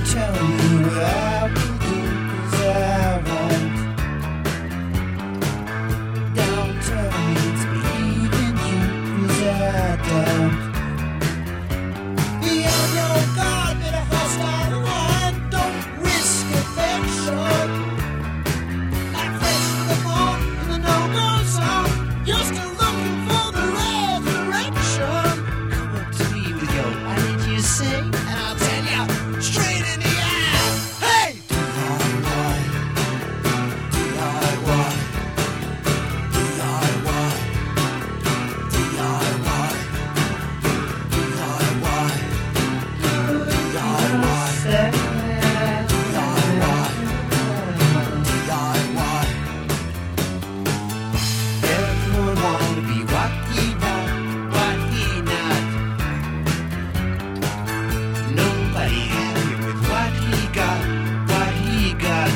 tell you what I will do, 'cause I won't. Don't tell me to believe in you, 'cause I don't. Yeah, you're God with a hostile mind. Don't risk affection. Like fresh to the bone in the no-go zone. You're still looking for the resurrection. Come up to me with your, what did you say? And I'll tell you straight in the eye. Hey! DIY, DIY, DIY, DIY, everyone wanna be what he not, what he not. Nobody happy with what he got, what he got.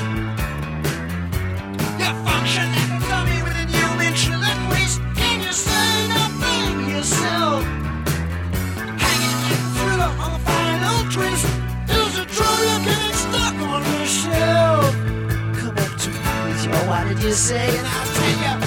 You function like a dummy with a new ventriloquist. Can you say nothing yourself? Hanging like a thriller on the final twist. There's a trillion getting stuck on the shelf. Come up to me with your, what did you say? And I'll tell you